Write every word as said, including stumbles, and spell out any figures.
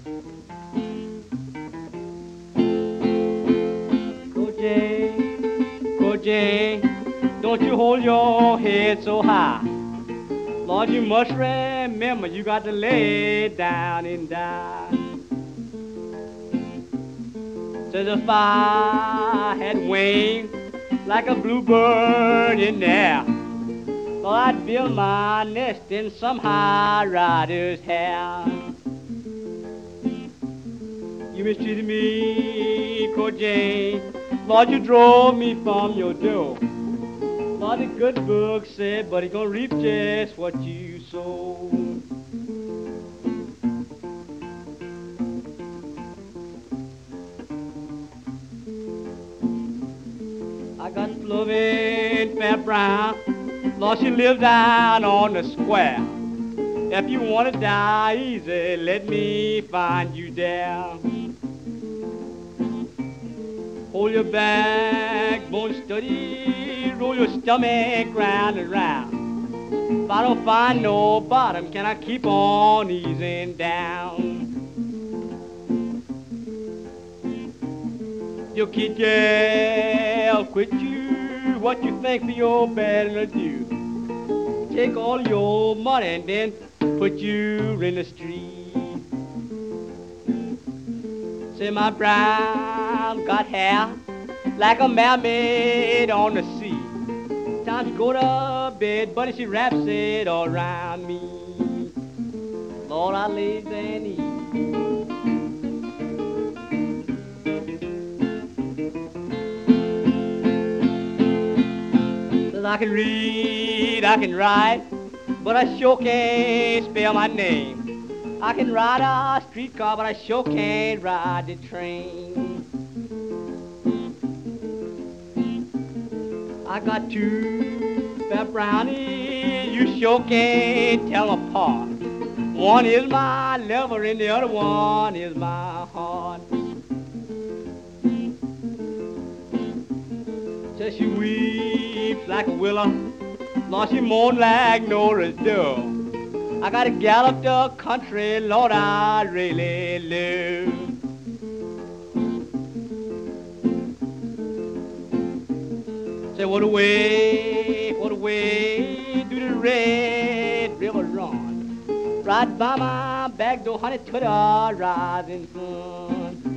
Jay, go Jay, don't you hold your head so high. Lord, you must remember you got to lay down and die. Says if I had wings like a bluebird in there, Lord, I'd build my nest in some high rider's hair. You mistreated me, Coach Jane. Lord, you drove me from your door. Lord, the good book said, but he's gonna reap just what you sow. I got loving Fair Brown. Lord, she lives down on the square. If you wanna die easy, let me find you there. Hold your backbone steady, roll your stomach round and round. If I don't find no bottom, can I keep on easing down? You kid girl, quit you, what you think for your bad to do? Take all your money and then put you in the street. Say my brown got hair like a mermaid on the sea. Time to go to bed, buddy, she wraps it all around me. Lord, I lays and eat. Says I can read, I can write, but I sure can't spell my name. I can ride a streetcar, but I sure can't ride the train. I got two fat brownies, you sure can't tell them apart. One is my lover and the other one is my heart. Says she weeps like a willow, Lord, she moans like Nora's dove. I gotta gallop the country, Lord, I really live. Say, what away, what away, do the Red River run? Right by my back door, honey, to the rising sun.